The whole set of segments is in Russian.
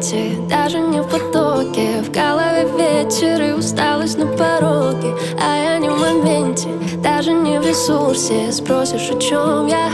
моменте, даже не в потоке. В голове ветер и усталость на пороге. А я не в моменте, даже не в ресурсе. Спросишь, о чем я?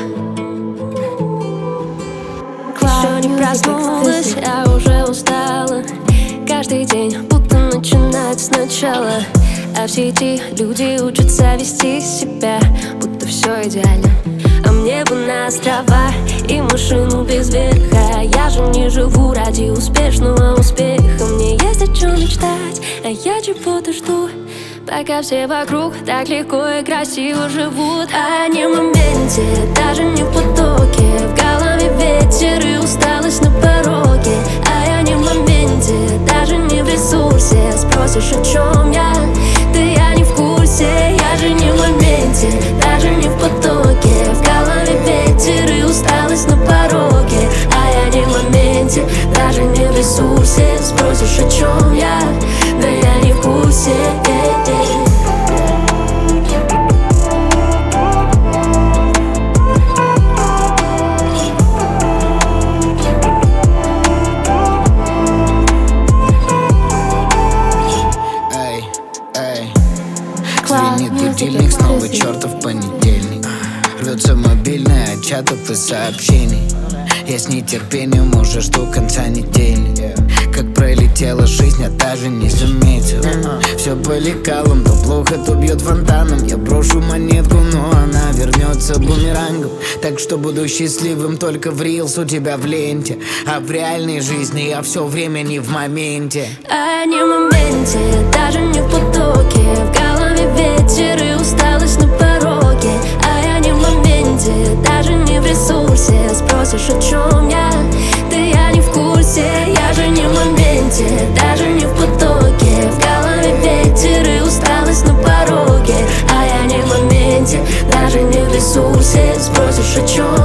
Еще не проснулась, я уже устала. Каждый день будто начинать сначала. А все эти люди учатся вести себя, будто все идеально. А мне бы на острова и машину без верха. Я же не живу ради успешного успеха. Мне есть о чем мечтать, а я чего-то жду. Пока все вокруг так легко и красиво живут. А не в моменте, даже не в потоке. В голове ветер и усталость на пороге. А я не в моменте, даже не в ресурсе. Спросишь, о чем я? Да я не в курсе. Я же не в моменте, даже не в потоке. В голове ветер и усталость на пороге. А я не в моменте, даже не в ресурсе. Спросишь, о чем я? Да я не в курсе. Звенит будильник, снова чертов понедельник. Рвется мобильный от чатов и сообщений. Я с нетерпением уже жду конца недели. Как пролетела жизнь, я даже не заметил. Все по лекалам, то плохо, то бьет фонтаном. Я брошу монетку, но она вернется бумерангом. Так что буду счастливым только в рилс у тебя в ленте. А в реальной жизни я все время не в моменте. А не в моменте, даже не в потоке. В голове ветер и усталость на пороге. А я не в моменте, даже не в ресурсе. Спросишь, о чем я? Да я не в курсе. Я же не в моменте, даже не в потоке. В голове ветер и усталость на пороге. А я не в моменте, даже не в ресурсе. Спросишь, о чем